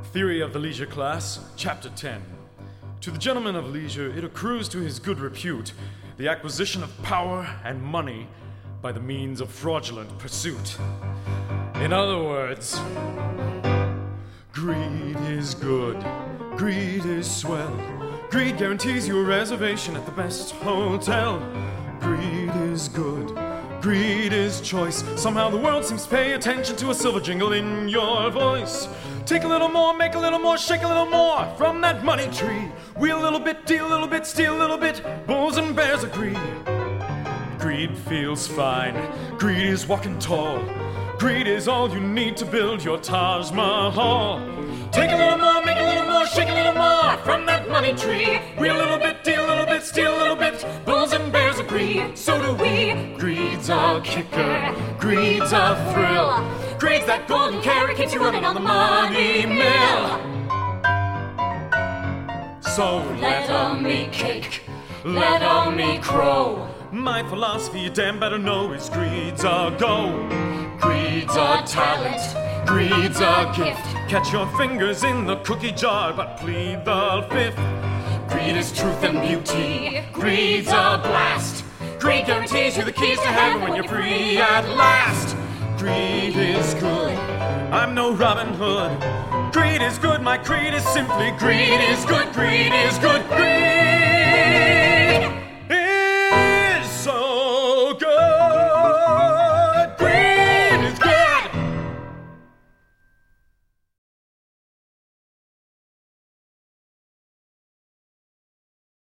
Theory of the Leisure Class, Chapter 10. To the gentleman of leisure, it accrues to his good repute the acquisition of power and money by the means of fraudulent pursuit. In other words, greed is good, greed is swell, greed guarantees you a reservation at the best hotel. Greed is good, greed is choice. Somehow the world seems to pay attention to a silver jingle in your voice. Take a little more, make a little more, shake a little more from that money tree. Wheel a little bit, deal a little bit, steal a little bit. Bulls and bears agree. Greed feels fine. Greed is walking tall. Greed is all you need to build your Taj Mahal. Take a little more, make a little more, shake a little more from that money tree. Wheel a little bit, deal a little bit, steal a little bit. Bulls and bears agree, so do we. Greed's a kicker, greed's a thrill. Greed's that golden carrot keeps you running on the money mill. So let 'em eat cake, let 'em eat crow. My philosophy, you damn better know, is greed's a go. Greed's a talent, greed's a gift. Catch your fingers in the cookie jar, but plead the fifth. Greed is truth and beauty, greed's a blast. Greed guarantees you the keys to heaven when you're free at last. Greed is good, I'm no Robin Hood. Greed is good, my creed is simply greed is good, greed is good, greed